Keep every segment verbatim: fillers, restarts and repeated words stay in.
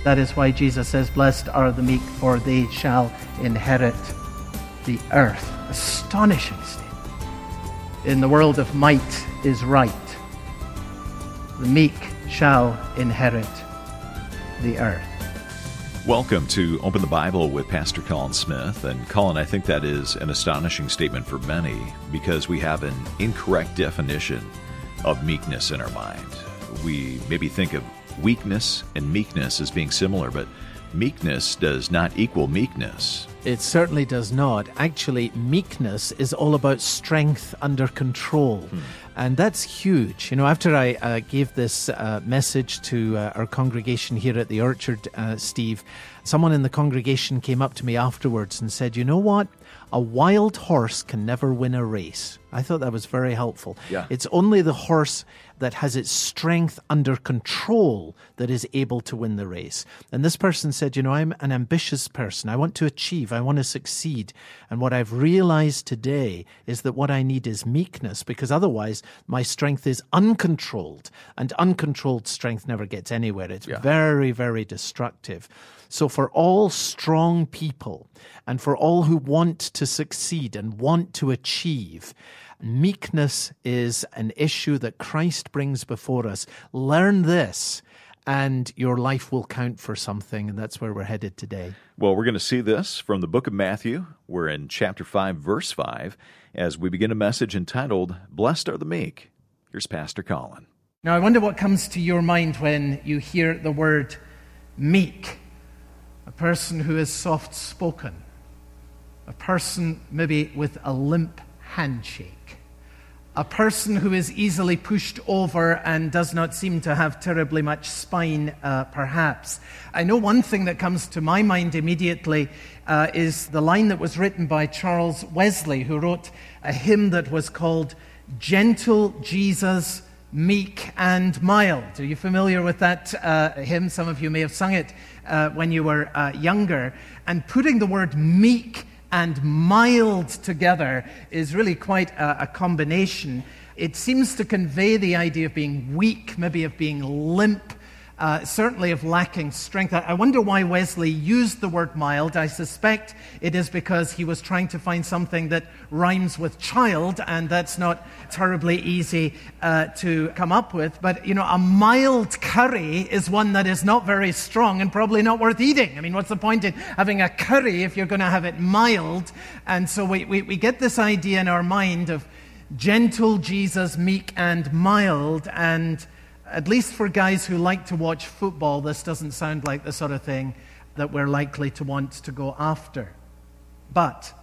That is why Jesus says, blessed are the meek, for they shall inherit the earth. Astonishing statement. In the world of might is right. The meek shall inherit the earth. Welcome to Open the Bible with Pastor Colin Smith. And Colin, I think that is an astonishing statement for many because we have an incorrect definition of meekness in our mind. We maybe think of weakness and meekness as being similar, but meekness does not equal meekness. It certainly does not. Actually, meekness is all about strength under control. Hmm. And that's huge. You know, after I uh, gave this uh, message to uh, our congregation here at the Orchard, uh, Steve, someone in the congregation came up to me afterwards and said, you know what? A wild horse can never win a race. I thought that was very helpful. Yeah. It's only the horse that has its strength under control that is able to win the race. And this person said, you know, I'm an ambitious person. I want to achieve. I want to succeed. And what I've realized today is that what I need is meekness, because otherwise my strength is uncontrolled. And uncontrolled strength never gets anywhere. It's yeah. very, very destructive. So for all strong people and for all who want to succeed and want to achieve, meekness is an issue that Christ brings before us. Learn this, and your life will count for something, and that's where we're headed today. Well, we're going to see this from the book of Matthew. We're in chapter five, verse five, as we begin a message entitled, Blessed are the Meek. Here's Pastor Colin. Now, I wonder what comes to your mind when you hear the word meek. A person who is soft-spoken. A person maybe with a limp handshake. A person who is easily pushed over and does not seem to have terribly much spine, uh, perhaps. I know one thing that comes to my mind immediately uh, is the line that was written by Charles Wesley, who wrote a hymn that was called Gentle Jesus, Meek and Mild. Are you familiar with that uh, hymn? Some of you may have sung it uh, when you were uh, younger. And putting the word meek and mild together is really quite a, a combination. It seems to convey the idea of being weak, maybe of being limp, uh, certainly of lacking strength. I, I wonder why Wesley used the word mild. I suspect it is because he was trying to find something that rhymes with child, and that's not terribly easy uh, to come up with. But, you know, a mild curry is one that is not very strong and probably not worth eating. I mean, what's the point in having a curry if you're going to have it mild? And so we, we, we get this idea in our mind of gentle Jesus, meek and mild. And at least for guys who like to watch football, this doesn't sound like the sort of thing that we're likely to want to go after. But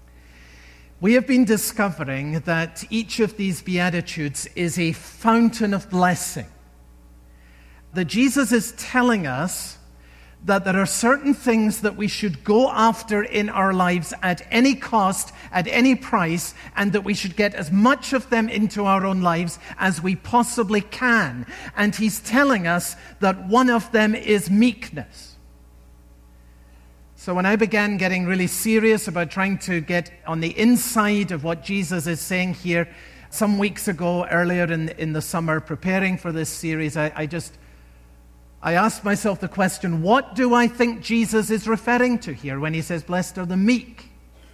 we have been discovering that each of these Beatitudes is a fountain of blessing. That Jesus is telling us that there are certain things that we should go after in our lives at any cost, at any price, and that we should get as much of them into our own lives as we possibly can. And he's telling us that one of them is meekness. So when I began getting really serious about trying to get on the inside of what Jesus is saying here, some weeks ago, earlier in, in the summer, preparing for this series, I, I just I asked myself the question, what do I think Jesus is referring to here when he says, blessed are the meek?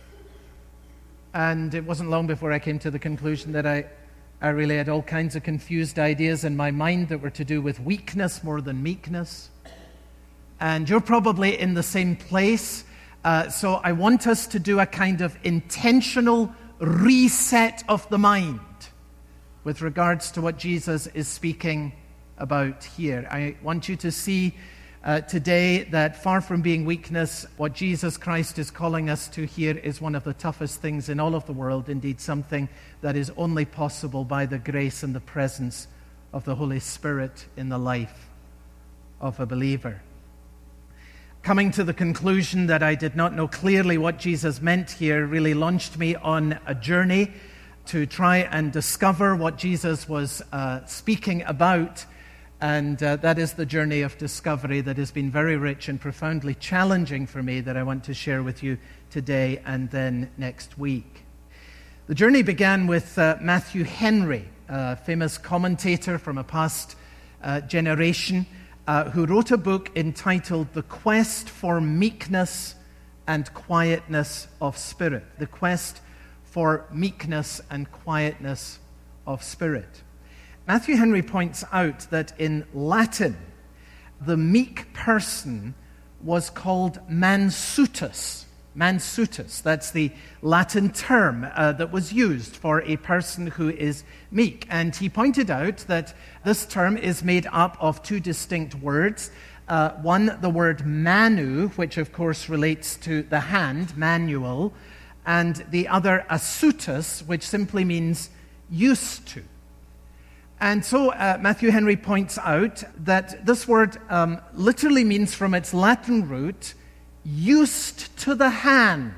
And it wasn't long before I came to the conclusion that I, I really had all kinds of confused ideas in my mind that were to do with weakness more than meekness. And you're probably in the same place. Uh, so I want us to do a kind of intentional reset of the mind with regards to what Jesus is speaking about here. I want you to see uh, today that far from being weakness, what Jesus Christ is calling us to here is one of the toughest things in all of the world, indeed something that is only possible by the grace and the presence of the Holy Spirit in the life of a believer. Coming to the conclusion that I did not know clearly what Jesus meant here really launched me on a journey to try and discover what Jesus was uh, speaking about. And uh, that is the journey of discovery that has been very rich and profoundly challenging for me that I want to share with you today and then next week. The journey began with uh, Matthew Henry, a famous commentator from a past uh, generation. uh, who wrote a book entitled The Quest for Meekness and Quietness of Spirit. The Quest for Meekness and Quietness of Spirit. Matthew Henry points out that in Latin, the meek person was called mansutus. Mansutus, that's the Latin term uh, that was used for a person who is meek. And he pointed out that this term is made up of two distinct words. Uh, one, the word manu, which of course relates to the hand, manual, and the other asutus, which simply means used to. And so uh, Matthew Henry points out that this word um, literally means, from its Latin root, used to the hand,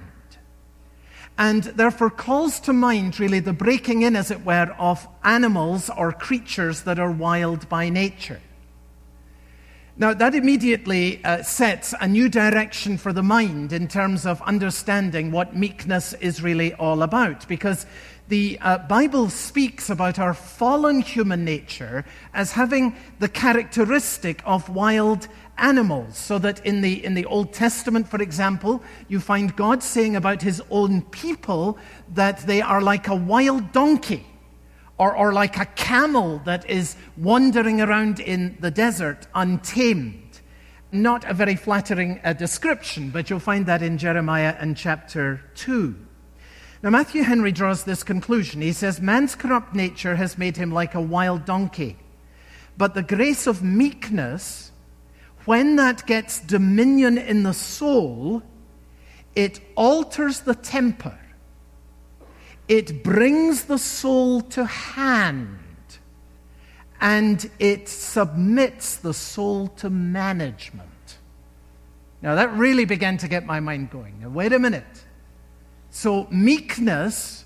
and therefore calls to mind really the breaking in, as it were, of animals or creatures that are wild by nature. Now, that immediately uh, sets a new direction for the mind in terms of understanding what meekness is really all about, because the uh, Bible speaks about our fallen human nature as having the characteristic of wild animals, so that in the in the Old Testament, for example, you find God saying about his own people that they are like a wild donkey, or, or like a camel that is wandering around in the desert untamed. Not a very flattering uh, description, but you'll find that in Jeremiah and chapter two. Now, Matthew Henry draws this conclusion. He says, man's corrupt nature has made him like a wild donkey, but the grace of meekness, when that gets dominion in the soul, it alters the temper. It brings the soul to hand, and it submits the soul to management. Now, that really began to get my mind going. Now, wait a minute. So, meekness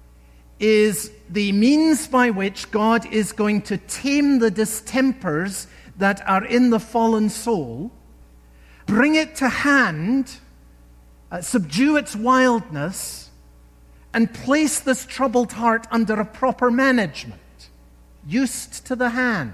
is the means by which God is going to tame the distempers that are in the fallen soul, bring it to hand, uh, subdue its wildness, and place this troubled heart under a proper management, used to the hand.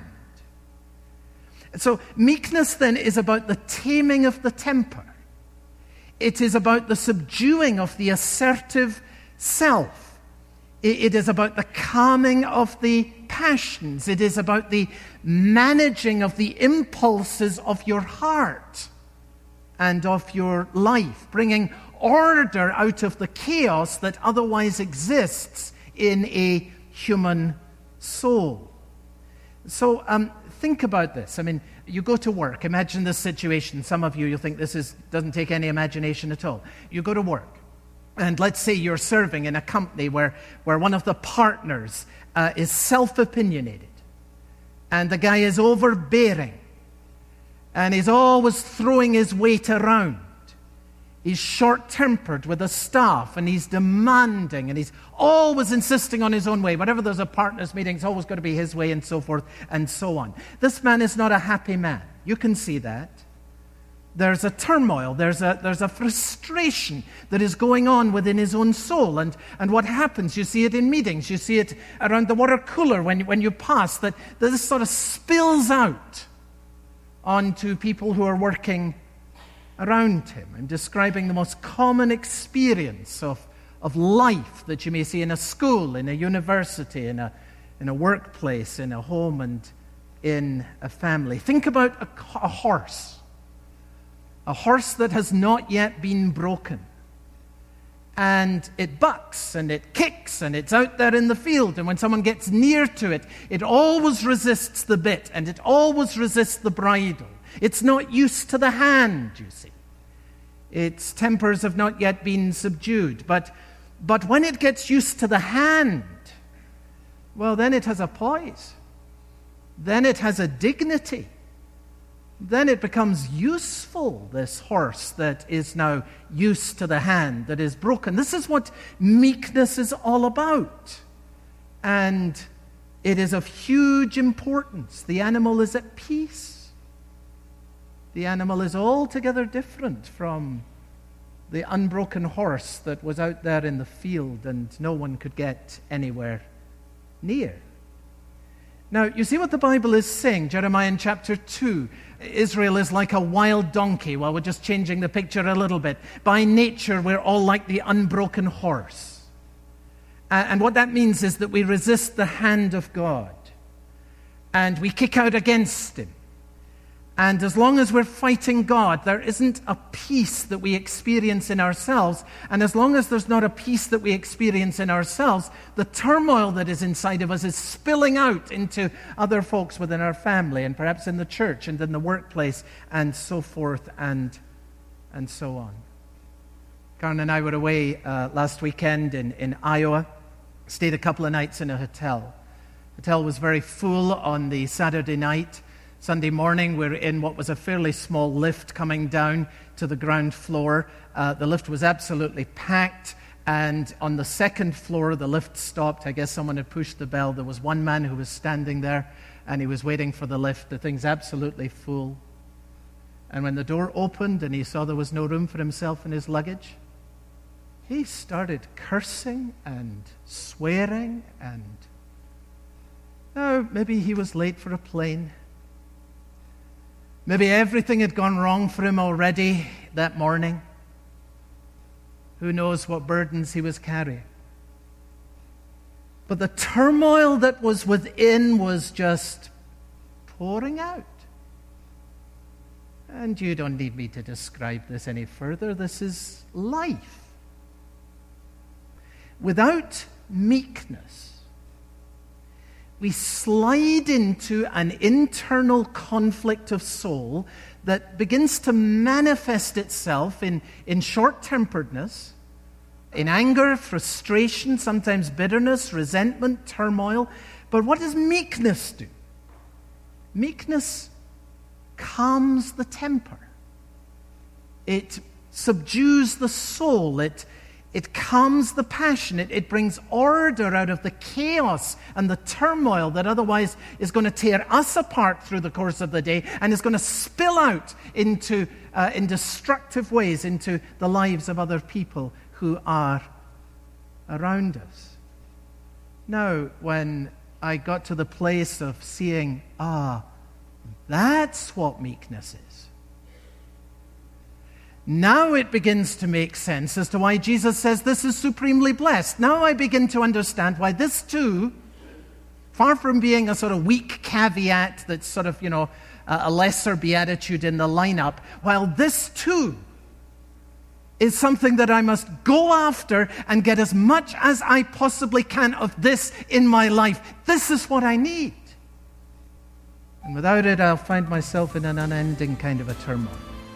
So meekness then is about the taming of the temper. It is about the subduing of the assertive self. It is about the calming of the passions. It is about the managing of the impulses of your heart and of your life, bringing order out of the chaos that otherwise exists in a human soul. So um, think about this. I mean, you go to work. Imagine this situation. Some of you, you'll think this is, doesn't take any imagination at all. You go to work, and let's say you're serving in a company where, where one of the partners uh, is self-opinionated, and the guy is overbearing, and he's always throwing his weight around. He's short-tempered with the staff, and he's demanding, and he's always insisting on his own way. Whenever there's a partners meeting, it's always got to be his way, and so forth, and so on. This man is not a happy man. You can see that. There's a turmoil, there's a there's a frustration that is going on within his own soul. And, and what happens, you see it in meetings, you see it around the water cooler when, when you pass, that, that this sort of spills out onto people who are working around him. I'm describing the most common experience of, of life that you may see in a school, in a university, in a, in a workplace, in a home, and in a family. Think about a, a horse. A horse that has not yet been broken. And it bucks and it kicks and it's out there in the field. And when someone gets near to it, it always resists the bit and it always resists the bridle. It's not used to the hand, you see. Its tempers have not yet been subdued. But, but when it gets used to the hand, well, then it has a poise. Then it has a dignity. Then it becomes useful, this horse that is now used to the hand that is broken. This is what meekness is all about. And it is of huge importance. The animal is at peace. The animal is altogether different from the unbroken horse that was out there in the field and no one could get anywhere near. Now, you see what the Bible is saying. Jeremiah in chapter two Israel is like a wild donkey. Well, we're just changing the picture a little bit. By nature, we're all like the unbroken horse. Uh, and what that means is that we resist the hand of God. And we kick out against him. And as long as we're fighting God, there isn't a peace that we experience in ourselves. And as long as there's not a peace that we experience in ourselves, the turmoil that is inside of us is spilling out into other folks within our family and perhaps in the church and in the workplace and so forth and, and so on. Karen and I were away uh, last weekend in, in Iowa, stayed a couple of nights in a hotel. The hotel was very full on the Saturday night. Sunday morning, we're in what was a fairly small lift coming down to the ground floor. Uh, the lift was absolutely packed, and on the second floor, the lift stopped. I guess someone had pushed the bell. There was one man who was standing there, and he was waiting for the lift. The thing's absolutely full. And when the door opened and he saw there was no room for himself and his luggage, he started cursing and swearing, and oh, maybe he was late for a plane. Maybe everything had gone wrong for him already that morning. Who knows what burdens he was carrying. But the turmoil that was within was just pouring out. And you don't need me to describe this any further. This is life. Without meekness, we slide into an internal conflict of soul that begins to manifest itself in, in short-temperedness, in anger, frustration, sometimes bitterness, resentment, turmoil. But what does meekness do? Meekness calms the temper. It subdues the soul. It It calms the passion. It, it brings order out of the chaos and the turmoil that otherwise is going to tear us apart through the course of the day and is going to spill out into uh, in destructive ways into the lives of other people who are around us. Now, when I got to the place of seeing, ah, that's what meekness is. Now it begins to make sense as to why Jesus says this is supremely blessed. Now I begin to understand why this too, far from being a sort of weak caveat that's sort of, you know, a lesser beatitude in the lineup, while this too is something that I must go after and get as much as I possibly can of this in my life. This is what I need. And without it, I'll find myself in an unending kind of a turmoil.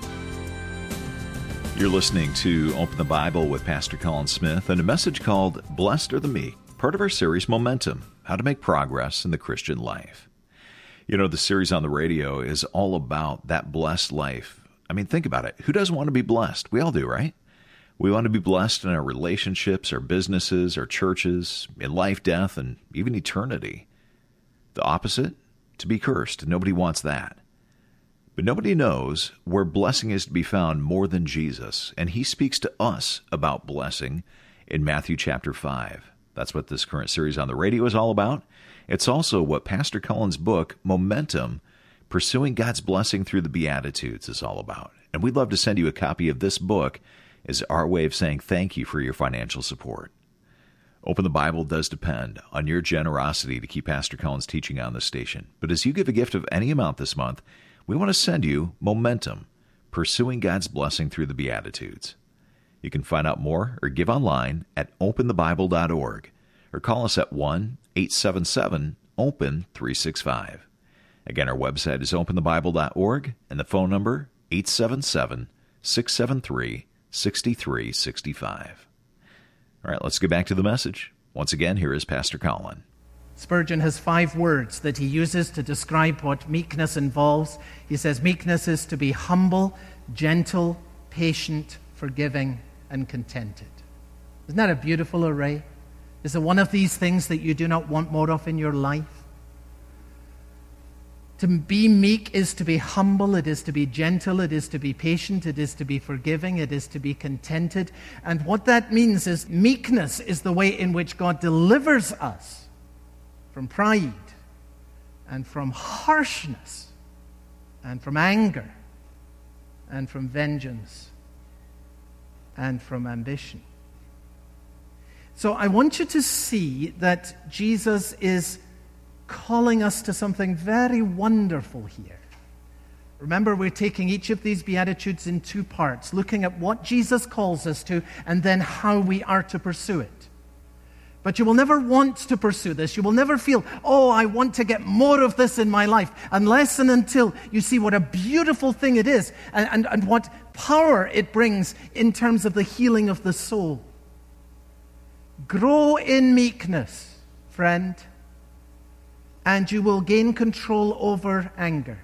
You're listening to Open the Bible with Pastor Colin Smith and a message called Blessed Are the Meek, part of our series Momentum, How to Make Progress in the Christian Life. You know, the series on the radio is all about that blessed life. I mean, think about it. Who doesn't want to be blessed? We all do, right? We want to be blessed in our relationships, our businesses, our churches, in life, death, and even eternity. The opposite? To be cursed. Nobody wants that. But nobody knows where blessing is to be found more than Jesus, and he speaks to us about blessing in Matthew chapter five. That's what this current series on the radio is all about. It's also what Pastor Colin's book, Momentum, Pursuing God's Blessing Through the Beatitudes, is all about. And we'd love to send you a copy of this book as our way of saying thank you for your financial support. Open the Bible does depend on your generosity to keep Pastor Colin's teaching on the station. But as you give a gift of any amount this month, we want to send you Momentum, Pursuing God's Blessing Through the Beatitudes. You can find out more or give online at open the bible dot org or call us at one eight seven seven open three six five. Again, our website is open the bible dot org and the phone number eight seven seven, six seven three, six three six five. All right, let's get back to the message. Once again, here is Pastor Colin. Spurgeon has five words that he uses to describe what meekness involves. He says meekness is to be humble, gentle, patient, forgiving, and contented. Isn't that a beautiful array? Is it one of these things that you do not want more of in your life? To be meek is to be humble, it is to be gentle, it is to be patient, it is to be forgiving, it is to be contented. And what that means is meekness is the way in which God delivers us from pride and from harshness and from anger, and from vengeance, and from ambition. So I want you to see that Jesus is calling us to something very wonderful here. Remember, we're taking each of these Beatitudes in two parts, looking at what Jesus calls us to and then how we are to pursue it. But you will never want to pursue this. You will never feel, oh, I want to get more of this in my life, unless and until you see what a beautiful thing it is and, and, and what power it brings in terms of the healing of the soul. Grow in meekness, friend, and you will gain control over anger.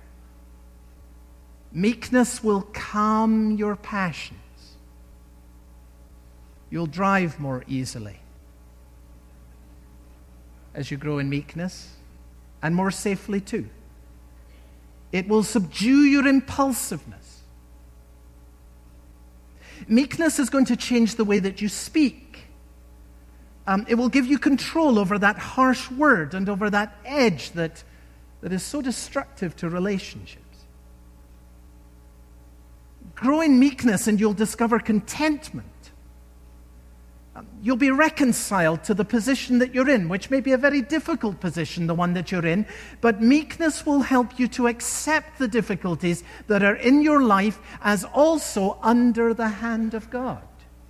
Meekness will calm your passions. You'll drive more easily as you grow in meekness, and more safely too. It will subdue your impulsiveness. Meekness is going to change the way that you speak. Um, it will give you control over that harsh word and over that edge that, that is so destructive to relationships. Grow in meekness and you'll discover contentment. Um, you'll be reconciled to the position that you're in, which may be a very difficult position, the one that you're in, but meekness will help you to accept the difficulties that are in your life as also under the hand of God.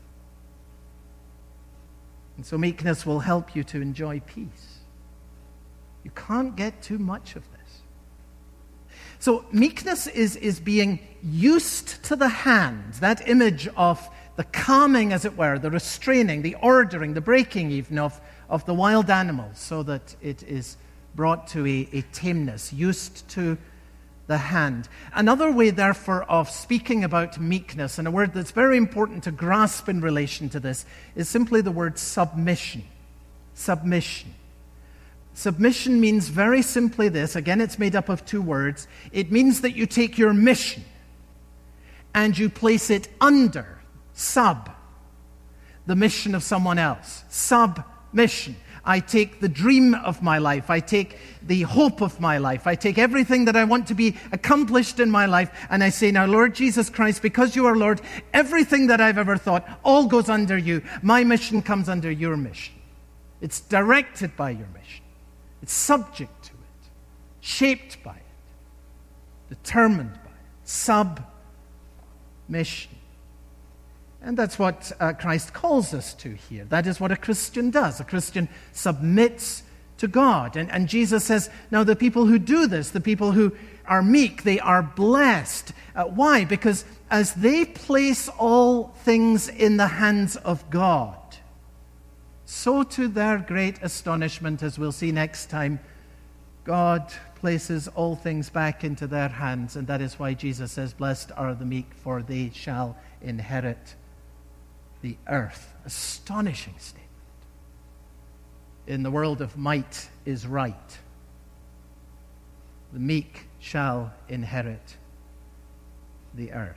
And so meekness will help you to enjoy peace. You can't get too much of this. So meekness is, is being used to the hand, that image of the calming, as it were, the restraining, the ordering, the breaking even of, of the wild animals, so that it is brought to a, a tameness, used to the hand. Another way, therefore, of speaking about meekness, and a word that's very important to grasp in relation to this, is simply the word submission. Submission. Submission means very simply this. Again, it's made up of two words. It means that you take your mission and you place it under, sub, the mission of someone else. Submission. I take the dream of my life. I take the hope of my life. I take everything that I want to be accomplished in my life, and I say, now, Lord Jesus Christ, because you are Lord, everything that I've ever thought all goes under you. My mission comes under your mission. It's directed by your mission. It's subject to it, shaped by it, determined by it. Submission. And that's what uh, Christ calls us to here. That is what a Christian does. A Christian submits to God. And, and Jesus says, now the people who do this, the people who are meek, they are blessed. Uh, why? Because as they place all things in the hands of God, so to their great astonishment, as we'll see next time, God places all things back into their hands. And that is why Jesus says, blessed are the meek, for they shall inherit the earth. Astonishing statement. In the world of might is right. The meek shall inherit the earth.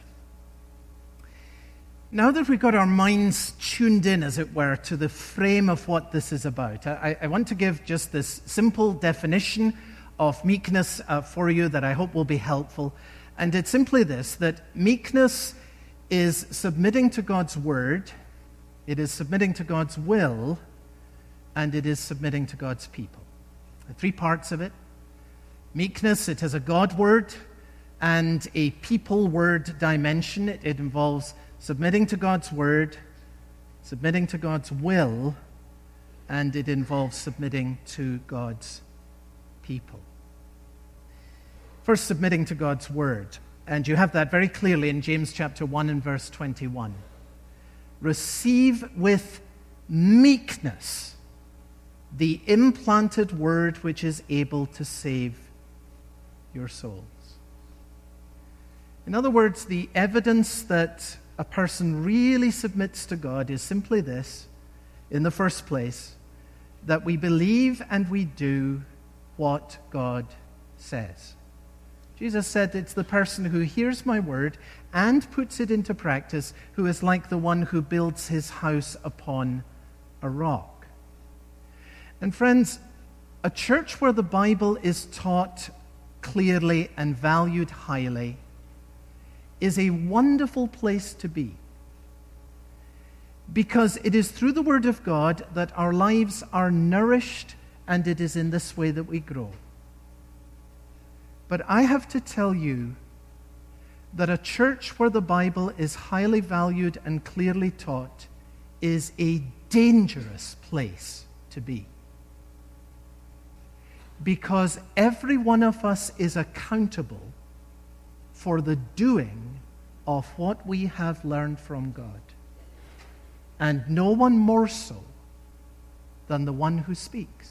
Now that we've got our minds tuned in, as it were, to the frame of what this is about, I, I want to give just this simple definition of meekness uh, for you that I hope will be helpful. And it's simply this, that meekness is submitting to God's word, it is submitting to God's will, and it is submitting to God's people. The three parts of it. Meekness, it has a God word and a people word dimension. It, it involves submitting to God's word, submitting to God's will, and it involves submitting to God's people. First, submitting to God's word. And you have that very clearly in James chapter one and verse twenty-one. Receive with meekness the implanted word which is able to save your souls. In other words, the evidence that a person really submits to God is simply this, in the first place, that we believe and we do what God says. Jesus said it's the person who hears my word and puts it into practice who is like the one who builds his house upon a rock. And friends, a church where the Bible is taught clearly and valued highly is a wonderful place to be, because it is through the Word of God that our lives are nourished, and it is in this way that we grow. But I have to tell you that a church where the Bible is highly valued and clearly taught is a dangerous place to be. Because every one of us is accountable for the doing of what we have learned from God. And no one more so than the one who speaks.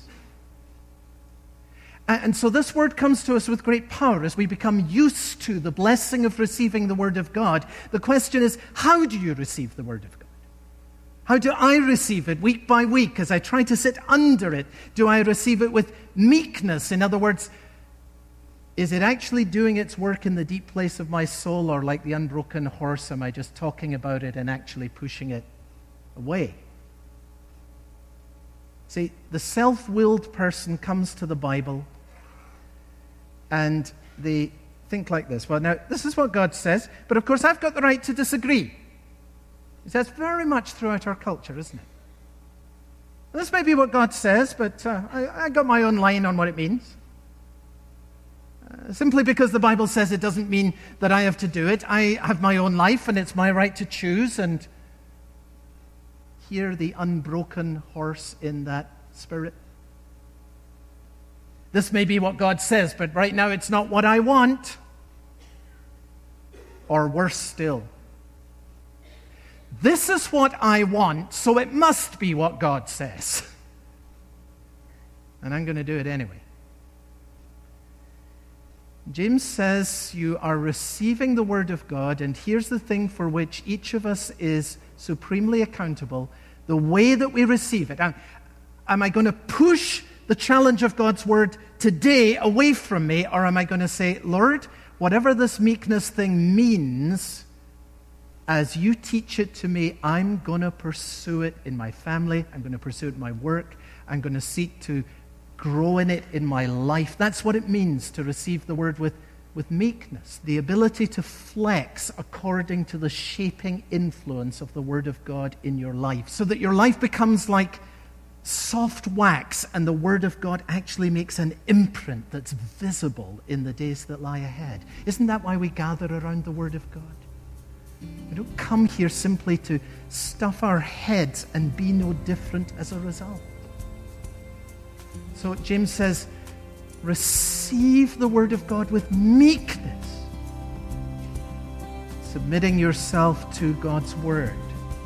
And so this word comes to us with great power as we become used to the blessing of receiving the Word of God. The question is, how do you receive the Word of God? How do I receive it week by week as I try to sit under it? Do I receive it with meekness? In other words, is it actually doing its work in the deep place of my soul, or like the unbroken horse, am I just talking about it and actually pushing it away? See, the self-willed person comes to the Bible and they think like this. Well, now, this is what God says, but of course I've got the right to disagree. That's very much throughout our culture, isn't it? And this may be what God says, but uh, I, I got my own line on what it means. Uh, simply because the Bible says it doesn't mean that I have to do it. I have my own life, and it's my right to choose, and hear the unbroken horse in that spirit. This may be what God says, but right now it's not what I want. Or worse still, this is what I want, so it must be what God says. And I'm going to do it anyway. James says you are receiving the Word of God, and here's the thing for which each of us is supremely accountable: the way that we receive it. Am, am I going to push the challenge of God's Word today away from me, or am I going to say, Lord, whatever this meekness thing means, as you teach it to me, I'm going to pursue it in my family, I'm going to pursue it in my work, I'm going to seek to grow in it in my life. That's what it means to receive the Word with, with meekness, the ability to flex according to the shaping influence of the Word of God in your life, so that your life becomes like soft wax, and the Word of God actually makes an imprint that's visible in the days that lie ahead. Isn't that why we gather around the Word of God? We don't come here simply to stuff our heads and be no different as a result. So James says, receive the Word of God with meekness, submitting yourself to God's Word.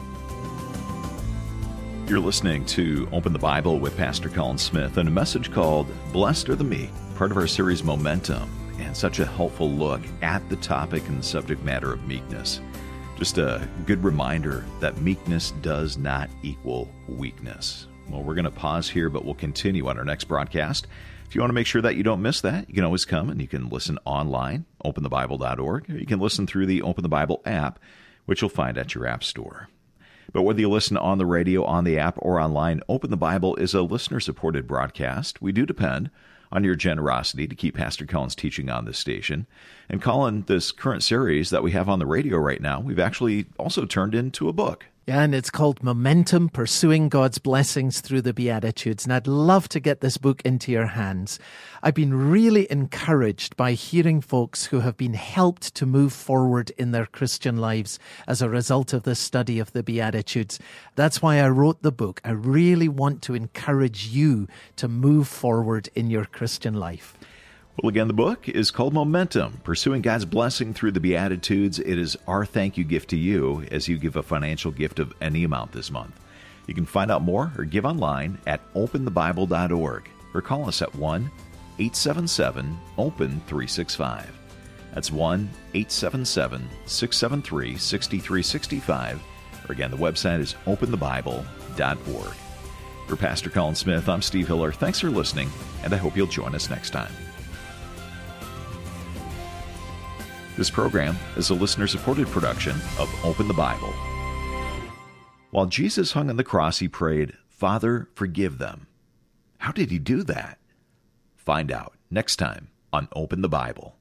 You're listening to Open the Bible with Pastor Colin Smith, and a message called Blessed Are the Meek, part of our series Momentum, and such a helpful look at the topic and subject matter of meekness. Just a good reminder that meekness does not equal weakness. Well, we're going to pause here, but we'll continue on our next broadcast. If you want to make sure that you don't miss that, you can always come and you can listen online, open the bible dot org, or you can listen through the Open the Bible app, which you'll find at your app store. But whether you listen on the radio, on the app, or online, Open the Bible is a listener-supported broadcast. We do depend on your generosity to keep Pastor Colin's teaching on this station. And Colin, this current series that we have on the radio right now, we've actually also turned into a book. Yeah, and it's called Momentum, Pursuing God's Blessings Through the Beatitudes. And I'd love to get this book into your hands. I've been really encouraged by hearing folks who have been helped to move forward in their Christian lives as a result of this study of the Beatitudes. That's why I wrote the book. I really want to encourage you to move forward in your Christian life. Well, again, the book is called Momentum, Pursuing God's Blessing Through the Beatitudes. It is our thank you gift to you as you give a financial gift of any amount this month. You can find out more or give online at open the bible dot org or call us at one eight seven seven open three six five. That's one eight seven seven six seven three six three six five. Or again, the website is open the bible dot org. For Pastor Colin Smith, I'm Steve Hiller. Thanks for listening, and I hope you'll join us next time. This program is a listener-supported production of Open the Bible. While Jesus hung on the cross, he prayed, "Father, forgive them." How did he do that? Find out next time on Open the Bible.